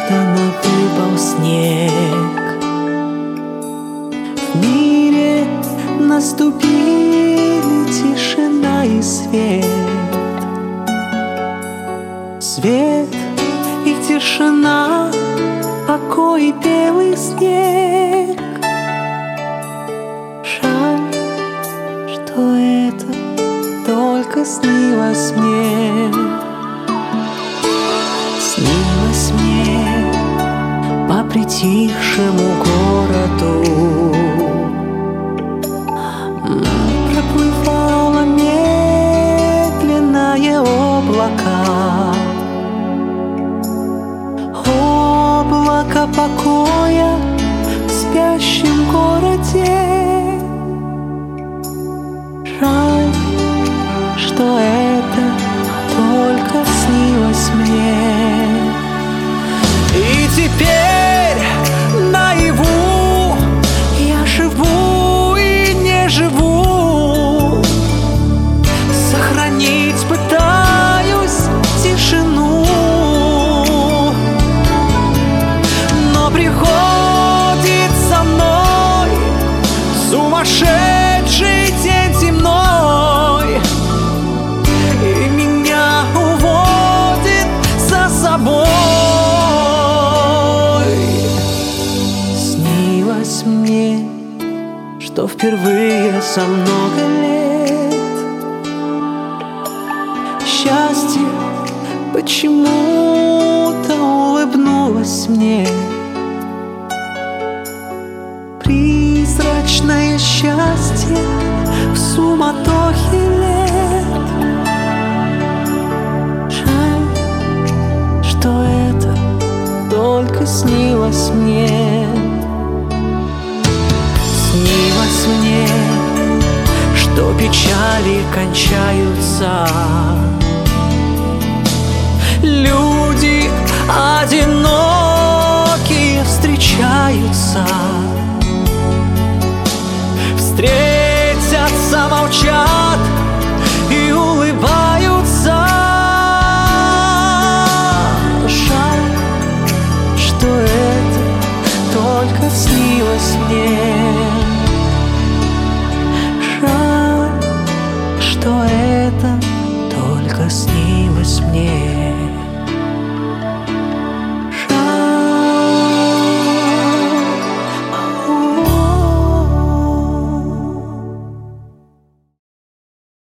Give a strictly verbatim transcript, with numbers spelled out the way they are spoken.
неожиданно выпал снег. В мире наступили тишина и свет. Свет и тишина, покой и белый снег. Жаль, что это только снилось мне. Снилось мне по притихшему городу. Проплывало медленное облако, облако покоя в спящем городе. Жаль, что это только снилось мне. И теперь наяву я живу и не живу. Сохранить пытаюсь тишину, но приходит за мной сумасшедший день земной, и меня уводит за собой. Снилось мне, что впервые за много лет счастье почему-то улыбнулось мне. Призрачное счастье в суматохе лет. Жаль, что это только снилось мне. Снилось мне, что печали кончаются, люди одинокие встречаются, встретятся, молчат.